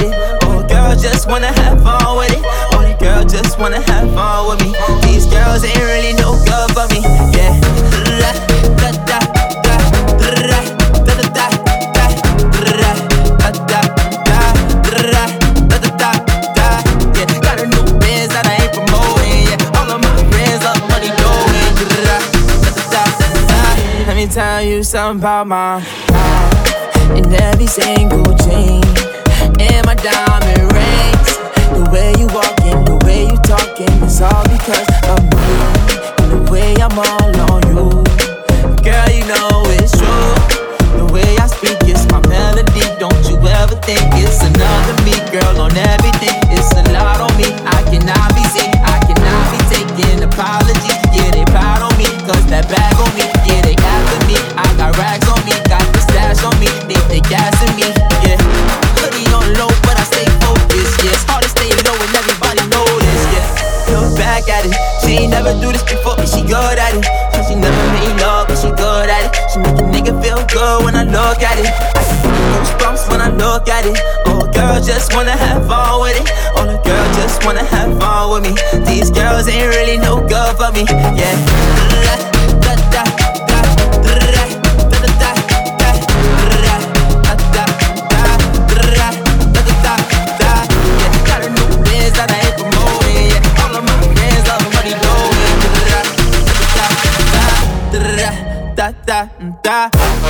it. Oh, girls just wanna have fun with it. Only girl just wanna have fun with me. These girls ain't really no good for me. Yeah. Da da da da da da da da da da da da da. Yeah, got a new biz that I ain't promoting. Yeah, all of my friends love money going. Let me tell you something about my life. In every single chain, in my diamond rings, the way you walking, the way you talking, it's all because of me. And the way I'm all on you, girl, you know it's true. The way I speak is my melody. Don't you ever think it's another me, girl, on everything. It's a lot on me. I cannot be seen, I cannot be taking apologies. Yeah, they proud on me, cause that bag on me. Yeah, they after me. I got rags on me, got the stash on me. They gassing me, yeah. Hoodie on low, but I stay focused, yeah. It's hard to stay low and everybody know this, yeah. Look back at it, she ain't never do this before, but she good at it. She never made love, but she good at it. She make a nigga feel good when I look at it. I get goosebumps when I look at it. Oh, girl just wanna have fun with it. Oh, the girl just wanna have fun with me. These girls ain't really no good for me, yeah. Da, da, da. Da da da.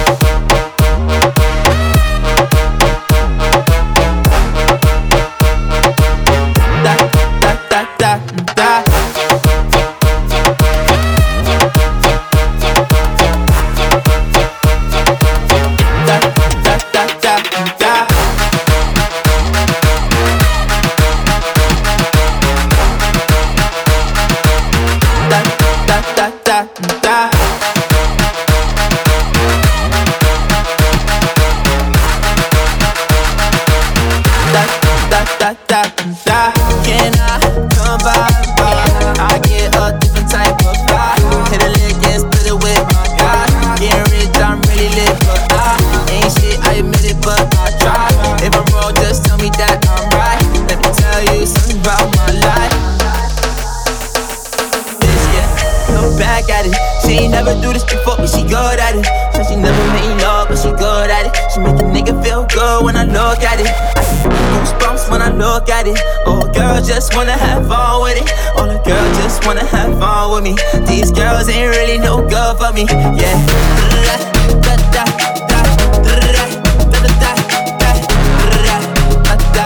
Can I come by? I get a different type of vibe. Hit a lick and split it with my guy. Getting rich, I'm really lit, but I ain't shit, I admit it, but I try. If I'm wrong, just tell me that I'm right. Let me tell you something about my life. This, yeah, look back at it. She ain't never do this before, but she good at it. She never made love, but she good at it. She make a nigga feel good when I look at it. I get goosebumps when I look at it. Oh, girl just wanna have fun with it. Oh, the girl just wanna have fun with me. These girls ain't really no good for me, yeah. Da, da, da, da, da, da, da, da, da, da,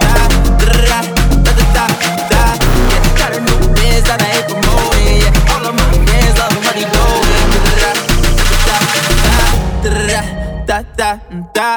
da, da. Yeah, got a new biz that I ain't promoting, yeah. All of my friends love money going. Da da da.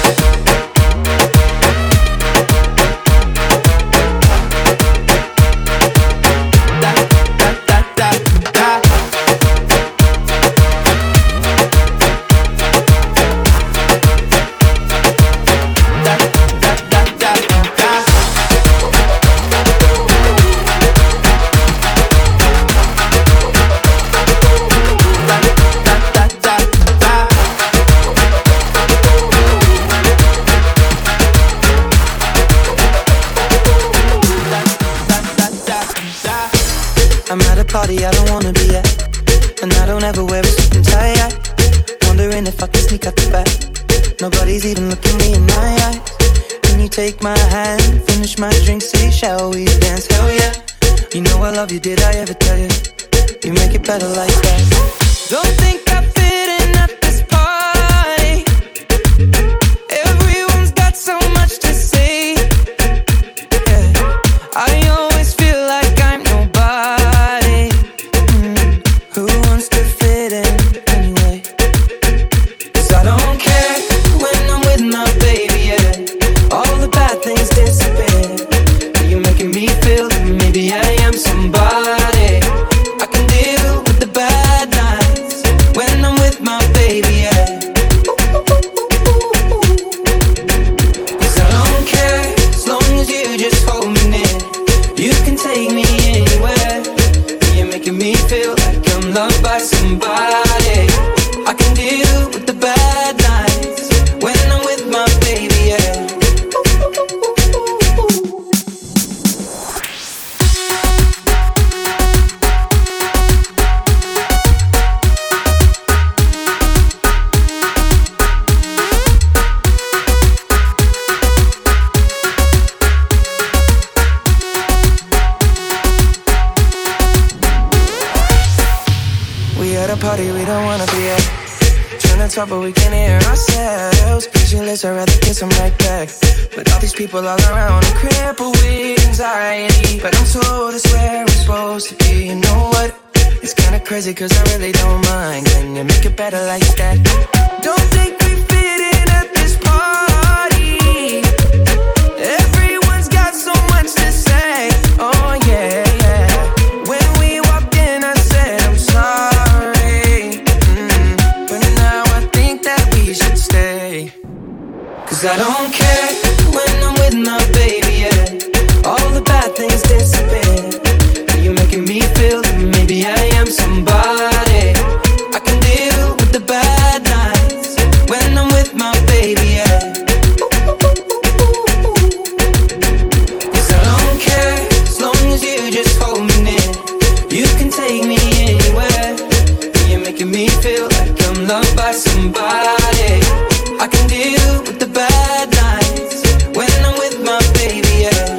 I'm at a party I don't wanna be at, and I don't ever wear a suit and tie. Wondering if I can sneak out the back. Nobody's even looking me in my eyes. Can you take my hand, finish my drink, say shall we dance? Hell yeah. You know I love you, did I ever tell you? You make it better like that. Don't think I fit in at this party. Everyone's got so much to say, yeah. I always feel like I'm nobody. Who wants to fit in anyway? 'Cause I don't care when I'm with my baby, yeah. All the bad things disappear. You're making me feel that maybe I am somebody. I can deal with the bad nights when I'm with my baby. talk, but we can't hear ourselves. Pictureless, I'd rather kiss them right back. But all these people all around, I'm crippled with anxiety. But I'm told it's where I'm supposed to be. You know what? It's kinda crazy, cause I really don't mind. Can you make it better like that? Don't think we fit in at this party. Everyone's got so much to say. Oh yeah, yeah. When we walked in, I said I'm sorry. But now I think that we should stay. Cause I don't care when I'm with my baby, yeah. All the bad things disappear. You're making me feel that maybe I am somebody. I can deal with the bad nights when I'm with my baby, yeah. Cause I don't care as long as you just hold me near. You can take me anywhere. You're making me feel like I'm loved by somebody. I can deal with the bad nights when I'm with my baby, yeah.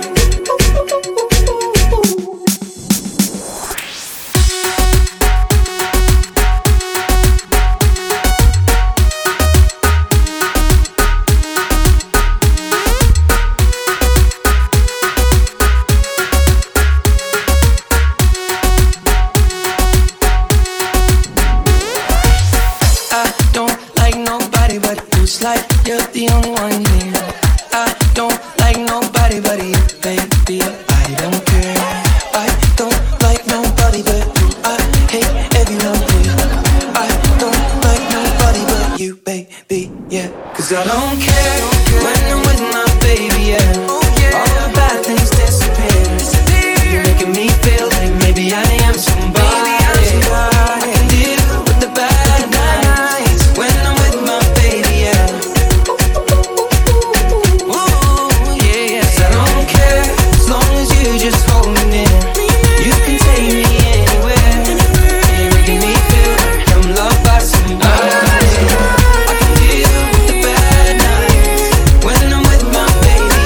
Like you're the only one here. I don't like nobody but you, baby. I don't care. I don't like nobody but you. I hate everyone here. I don't like nobody but you, baby. Yeah, cause I don't care when I'm with my baby. Yeah, all the bad things disappear. You're making me feel like maybe I am somebody. I can deal with the bad nights when I'm with my baby. Yeah. Just hold me near. You can take me anywhere. You're making me feel like I'm loved by somebody. I can deal with the bad nights when I'm with my baby.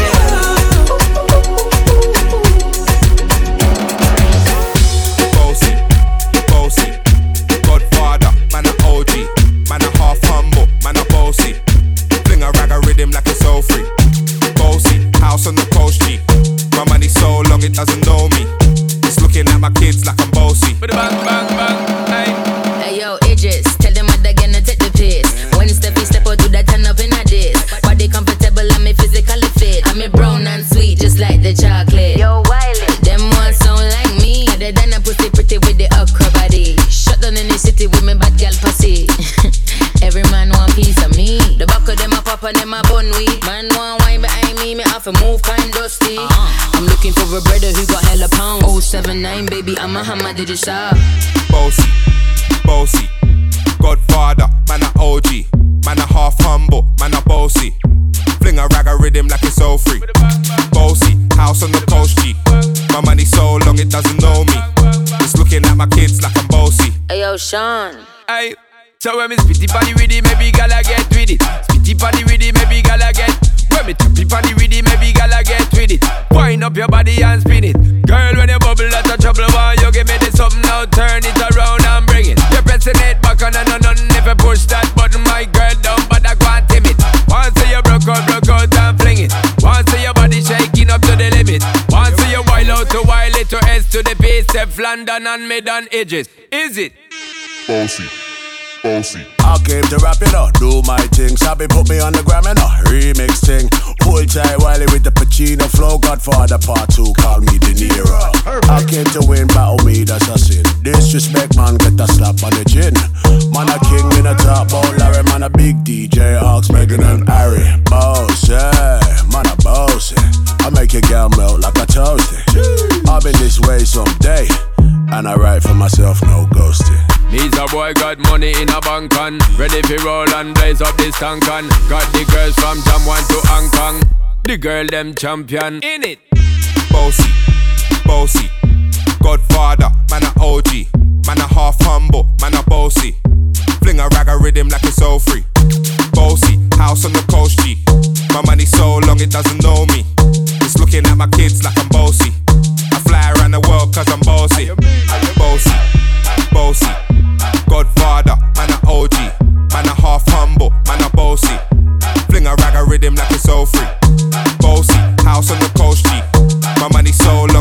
Bossy, bossy, Godfather, man a OG, man a half humble, man a bossy. Fling a rag a rhythm like it's so free. Bossy, house on the coast G. My money so long it doesn't know me. It's looking at my kids like I'm bossy. Bang, bang, bang, hey. Hey yo, Idris, tell them what they're gonna take the piss. When Steffi step out, do that turn up in a diss. Body comfortable, I'm physically fit. I'm brown and sweet, just like the chocolate. Yo, Wiley, them ones sound like me. Other than a pussy pretty with the okra body. Shut down in the city with me bad gal pussy. Every man want piece of me. The back of them a pop and them a bun weed. Man want wine behind me have to move kind dusty. I'm looking for a brother who got hella pounds. 079 baby, I'm a hammer, did you shop? Bossy, bossy, Godfather, man a OG, man a half humble, man a bossy. Fling a rag a rhythm like it's so free. Bossy, house on the coast G. My money so long it doesn't know me. It's looking at my kids like I'm bossy. Hey yo, Sean. Hey, so when me spitty body with it, maybe gala get with it. Spitty body with it, maybe gala get. When me tappy body with it, maybe gala get with it. Wind up your body and spin it. Girl, when you bubble, that's a trouble. Why you give me this something now? Turn it around and bring it. You're pressing it back on and on. If you push that button, my girl, down, but I can't tame it. Once you broke out and fling it. Once your body shaking up to the limit. Once you wild out to wild it to S to the base, F London and mid on edges. Is it? Bossy, bossy. I came to rap it up, do my thing. Sabi put me on the gram and a remix thing. Hold tight Wiley with the Pacino flow. Godfather part 2, call me De Niro. I came to win, battle me, that's a sin. Disrespect man, get a slap on the chin. Man a king in a top, oh Larry. Man a big DJ, Ox, Megan and Harry. Boss, yeah, man a boss. I make your girl melt like a toasty. I've been this way someday, and I write for myself, no ghosting. Needs a boy got money in a bank on. Ready for roll and blaze up this tank on. Got the girls from Jamwan to Hong Kong. The girl them champion in it. Bossy, bossy, Godfather, man a OG, man a half humble, man a bossy. Fling a rag a rhythm like it's so free. Bossy, house on the coast G. My money so long it doesn't know me. It's looking at my kids like I'm bossy. I fly around the world cause I'm bossy. Bossy, bossy, Godfather, man a OG, man a half humble.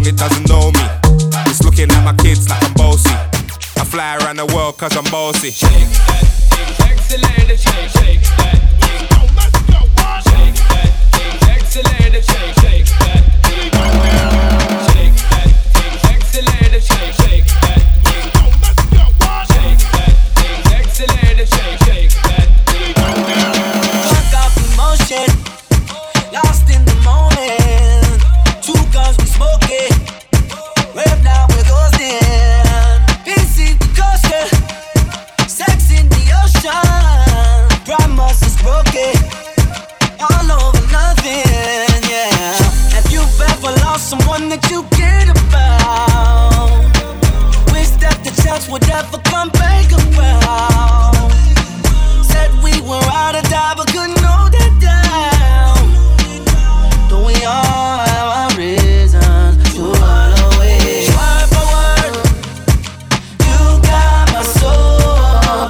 long it doesn't know me. It's looking at my kids like I'm bossy. I fly around the world cause I'm bossy. Shake that thing, sexy lady, shake, shake that thing. Shake that thing, sexy lady, shake, shake that thing. Shake that thing, sexy lady, shake, shake that thing. Shake that thing, sexy lady, shake, shake that thing. Fuck off emotion, lost in the moment. Two guns we smoking, right now we're ghosting. Busy the coaster, sex in the ocean. Promise is broken, all over nothing, yeah. Have you ever lost someone that you cared about? Wish that the chance would ever come back around. Said we were out of time, but couldn't hold it down. Don't we all have our reasons to run away? Word for word, you got my soul.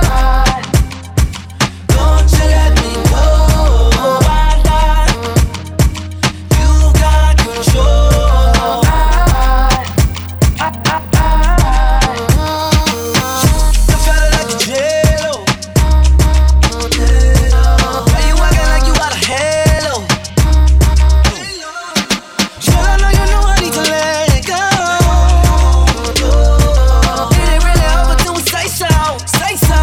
Don't you let me go. You got control. You felt like a jello. Why you acting like you got a halo? Girl, I know you know I need to let go. It ain't really over till we say so, say so.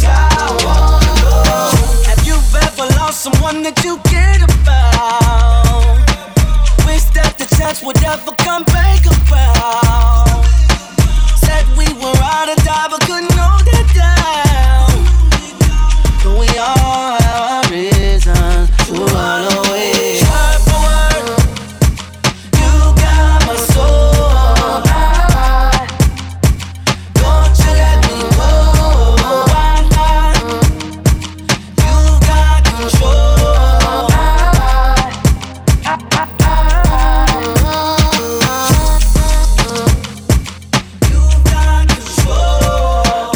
Have you ever lost someone that you cared about? Wish that the chance would ever come back around. Said we were out of time, but couldn't hold it down. Don't we all have our reasons to run away? Word for word, you got my soul. Don't you let me go. You got control. You got control.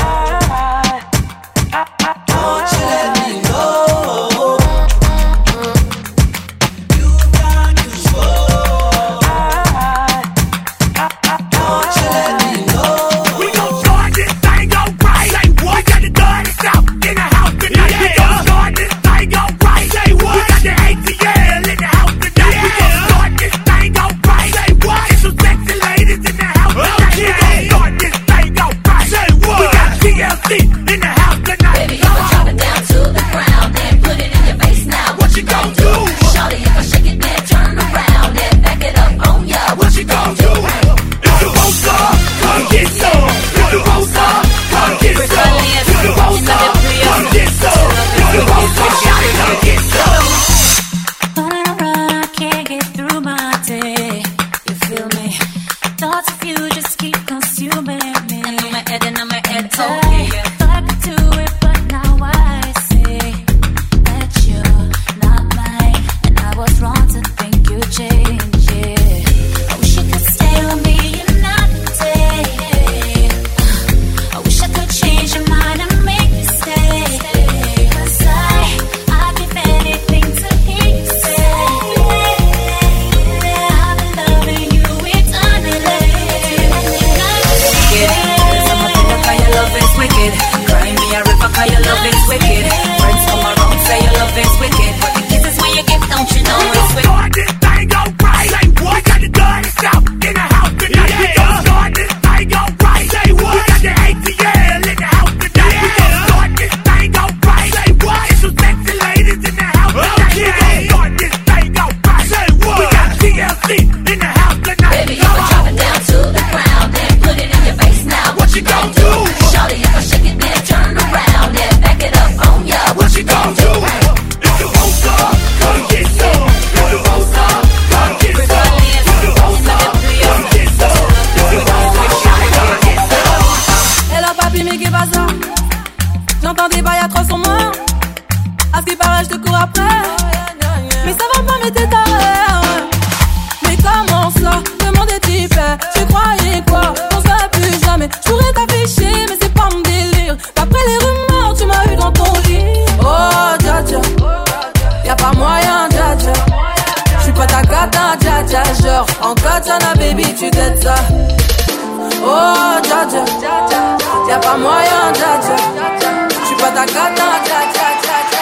dja dja. Genre en katana baby tu t'aides ça. Oh dja dja, y'a pas moyen dja dja. J'suis pas ta katana dja dja dja dja.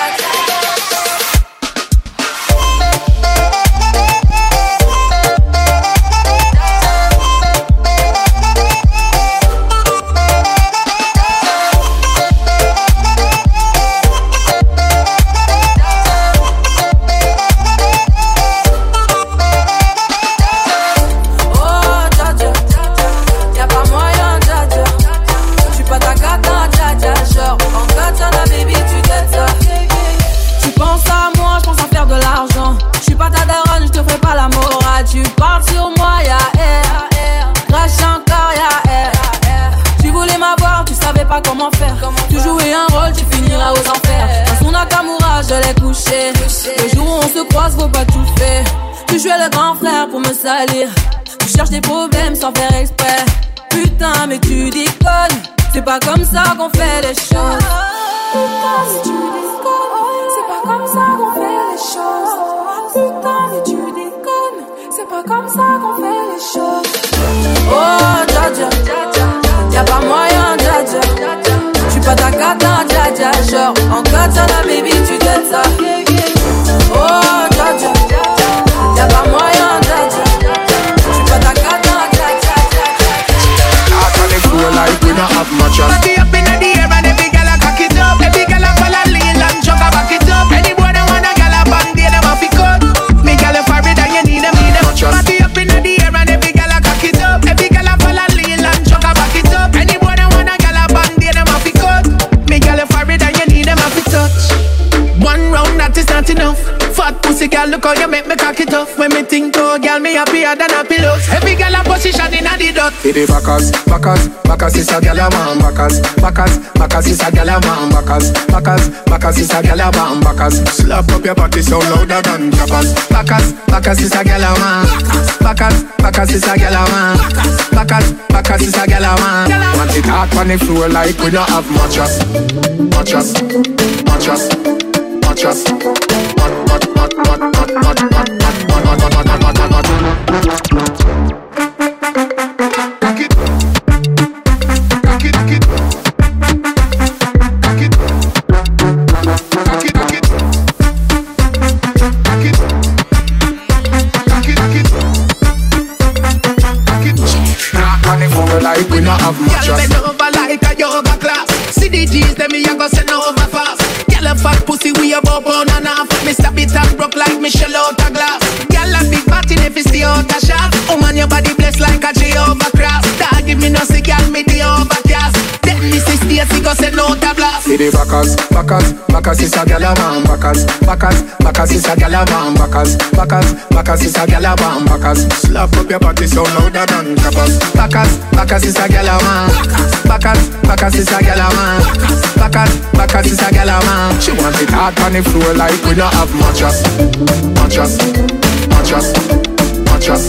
Tu parles sur moi, y'a air. Crache encore, y'a air. Tu voulais m'avoir, tu savais pas comment faire. Tu jouais un rôle, tu finiras aux enfers. Dans son Nakamura, je l'ai couché. Le jour où on se croise, faut pas tout faire. Tu jouais le grand frère pour me salir. Tu cherches des problèmes sans faire exprès. Putain, mais tu déconnes. C'est pas comme ça qu'on fait les choses. Putain, mais tu déconnes. C'est pas comme ça qu'on fait les choses. Putain, mais tu déconnes. C'est pas comme ça qu'on fait les choses. Oh dja dja, y'a pas moyen dja dja. J'suis pas ta katana dja dja. Genre en katana baby tu t'aides ça. Oh dja dja, y'a pas moyen dja dja. J'suis pas ta katana dja dja dja dja. I can't feel like we don't have much of. Party up in the air and every girl a cock it up. Every girl a fall a lean and jog a back it up. Any boy that wanna girl a band they them a fi cut. Me girl a favorite and you need them. Party up in the air and every girl a cock it up. Every girl a fall a lean and jog a back it up. Any boy that wanna girl a band they them a fi cut. Me girl a favorite and you need them a fi touch. One round that is not enough. Fat pussy girl, look how you make me cock it off. When me think to a girl, me happier than a pillow. Every girl a position in a the dot. Hit the backers, backers, backers is a girl a man. Backers, backers, backers is a girl a man. Backers, backers, backers is a girl a man. Backers, slap up your body so louder than clappers. Backers, backers is a girl a man. Backers, backers is a girl a man. Backers, backers is a girl a man. Want it hot on the floor like we don't have mattress, mattress, mattress, mattress. Like we not have much. Girl bend over like a yoga class. See the G's, them me a go send over fast. Girl a fat pussy, we a bump on and off. Me stab it and broke like Michelle out a glass. Girl a big body, if it's the out a shot. Oh man, your body blessed like a Jehovah cross. Dog give me no see, girl me the overcast. Then me see Stacy go send out a blast. See the backers, backers, backers is a gyal a man. Backers, backers, backers is a gyal a man. Backers, backers, backers is a gyal a man. Backers, slap up your body so louder than clappers. Backers, backers is a gyal a man. Backers, backers is a gyal a man. Backers, backers is a gyal a man. She want it hot on the floor like we don't have mattress, mattress, mattress, mattress,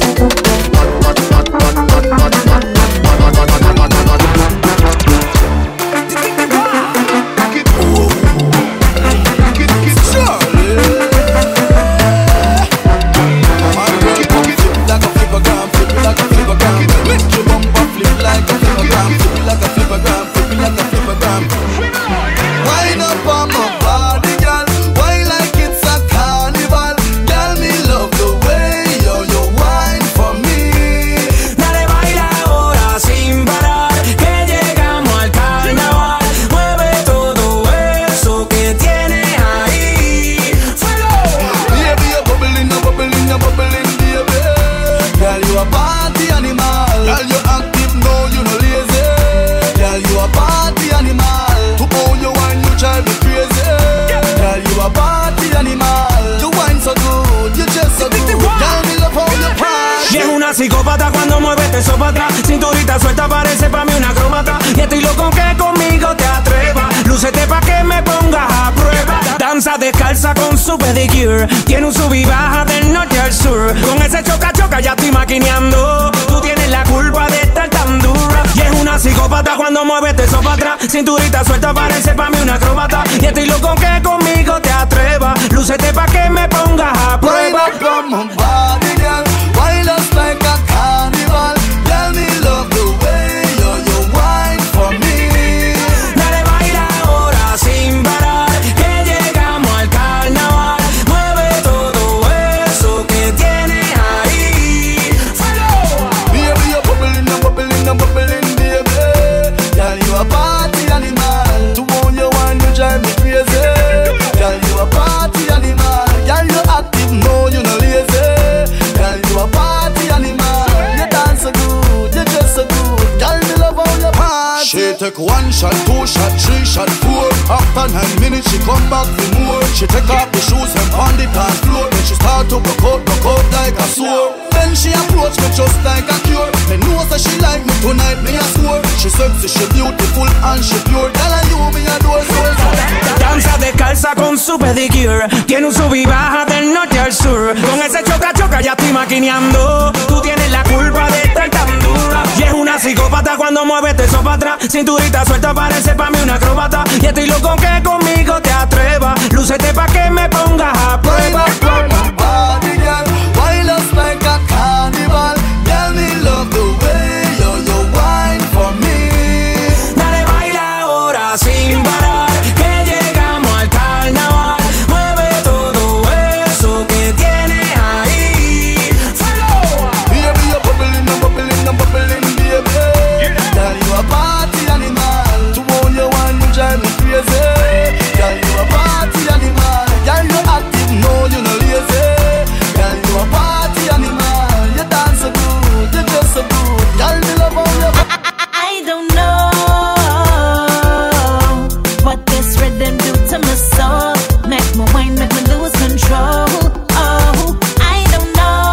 Wind up on my body, girl. Wine like it's a carnival. Girl, me love the way you wine for me. Dale, baila ahora sin parar, que llegamos al carnaval. Mueve todo eso que tienes ahí. ¡Fuego! Baby, you're bubbling, you're bubbling, you're bubbling, baby. Girl, you a party animal. Girl, you active, no, you no lazy. Girl, you a party animal. To all you wine, you drive me crazy. Girl, you a party animal. You wine so good, you just so good. Girl, me love how you pride. Y es una psicópata cuando mueve eso para atrás. Cinturita suelta parece pa' mí una acróbata. Y estoy loco que conmigo te atrevas. Lúcete pa' que me pongas a prueba. Danza descalza con su pedicure. Tiene un sub y baja del norte al sur. Con ese choca-choca ya estoy maquineando. Tú tienes la culpa de estar tan dura. Y es una psicópata cuando mueve eso para atrás. Cinturita suelta parece pa' mí una acróbata. Y estoy loco que conmigo te atrevas. Lúcete pa' que me pongas a prueba. Wind up on my body, girl. take 1 shot, 2 shot, 3 shot, 4. After 9 minutes, she come back for more. She take off the shoes and on the dance floor. Then she start to broke out like a sword. Then she approach me just like a cure. Me know that she like me tonight, me a score. She sexy, she beautiful and she pure. Tell her you me a door soul. Danza descalza con su pedicure. Tiene un sub y baja del norte al sur. Con ese choca ya estoy maquineando. Tú tienes la culpa de estar tan dura. Y es una psicópata cuando mueves eso para atrás. Cinturita suelta parece pa' mí una acróbata. Y estoy loco que conmigo te atrevas. Lúcete pa' que me pongas a prueba. Party girl, wild us like a carnival. Tell me love the way you wine for me. Dale, baila ahora sin parar, que llegamos al carnaval. Mueve todo eso que tienes ahí. ¡Fuego! Baby, you're bubbling, baby. Girl, you a party animal. To own your wine, you drive me crazy. Girl, you a party animal. Girl, you active, no, you no lazy. Girl, you a party animal. You dance so good, you just so good. Girl, me love how you. I don't know what this rhythm do to my soul. Make me wine, make me lose control. Oh, I don't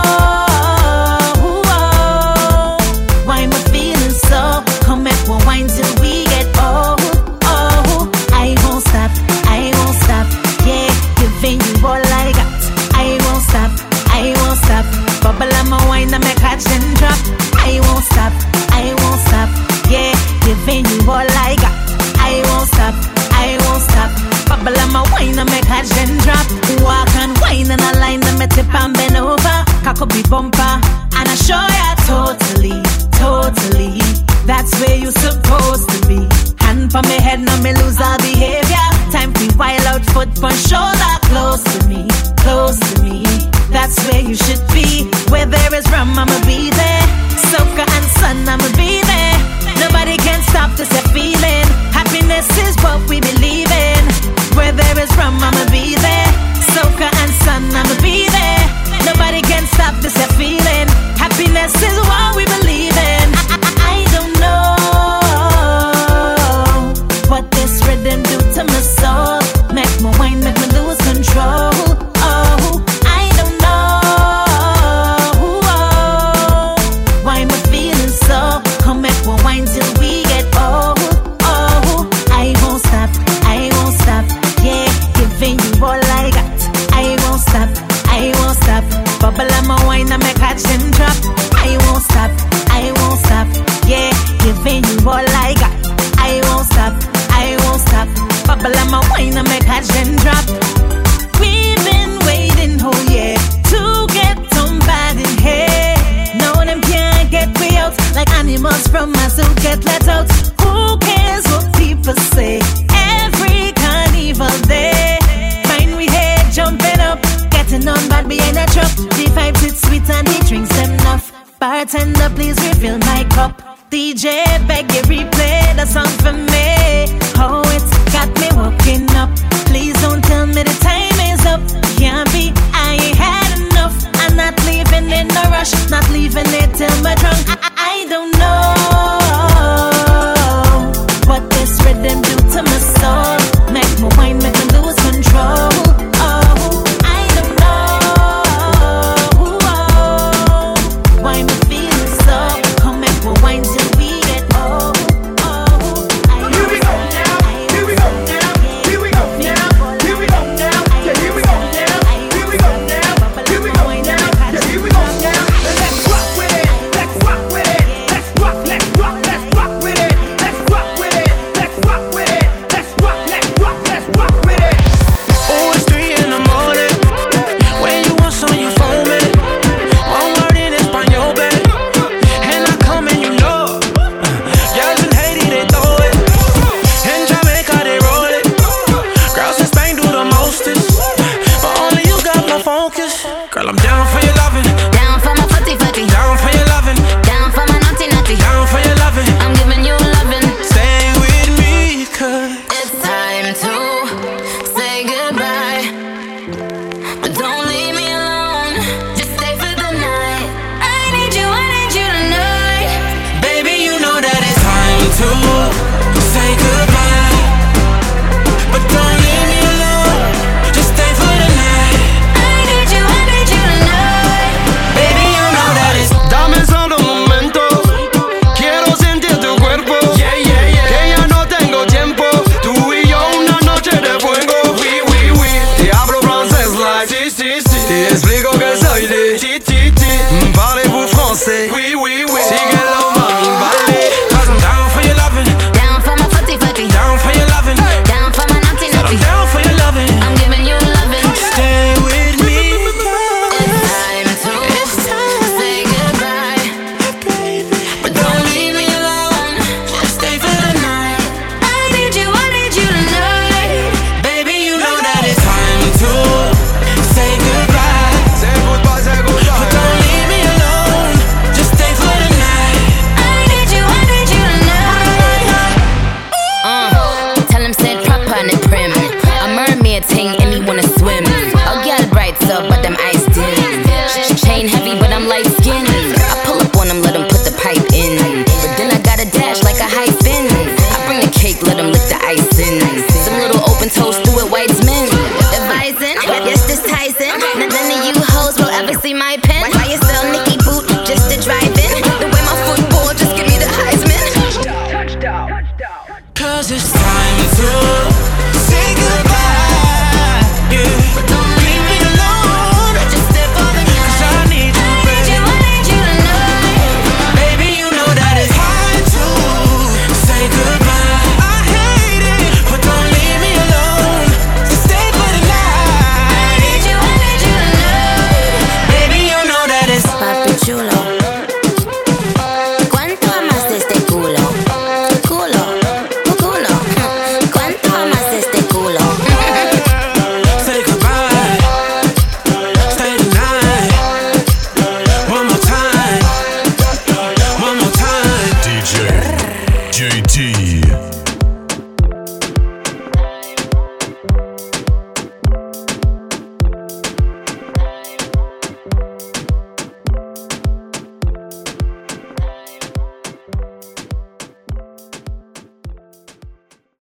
know why I'm feeling so. Come make me wine till we get old. Oh, I won't stop, yeah, giving you all I got. I won't stop, bubble on my wine and make catch and drop. I won't stop, yeah, giving you all I got. I won't stop, bubble on my wine and make catch and drop. Walk and wine and a line and me tip and bend over. Cock up the bumper and I show ya totally. That's where you supposed to be. Hand for me head, now me lose all behavior. Time for wild out, foot for shoulder. Close to me. That's where you should be. Where there is rum, I'ma be there. Soca and sun, I'ma be there. Nobody can stop this feeling. Happiness is what we believe in. Where there is rum, I'ma be there. Soca and sun, I'ma be there. Nobody can stop this feeling. Happiness is what we believe in. I don't know what this rhythm do to my soul. Make me wine, make me lose control. Oh, I don't know why I'm feeling so. Come make me wine till we get old. Oh, I won't stop, yeah, giving you all I got. I won't stop, bubble on my wine and make catch and drop. I won't stop, yeah, giving you all I got. I won't stop, bubble on my wine and make catch and drop. We've been waiting, oh yeah, to get somebody here. No, them can't get me out like animals from a zoo get let out. Who cares what people say? Every carnival day, find we here jumping up, getting on bad behind a truck. The vibes it's sweet and the drinks them enough. Bartender, please refill my cup. DJ, beg you replay the song for me. Oh, it's got me walking up. Please don't tell me the time is up. Can't be, I ain't had enough. I'm not leaving in a rush, not leaving it till my drunk. I don't know what this rhythm do to my soul. Make me wine, make me lose control. Oh, I don't know why I'm feeling so. Come make me wine till we get old. Here we go now. Here we go now. Here we go now. Here we go now. Yeah, here we go now. Here we go now. Here we go now. Yeah, here we go now. Let's rock with it. Let's rock with it. skin.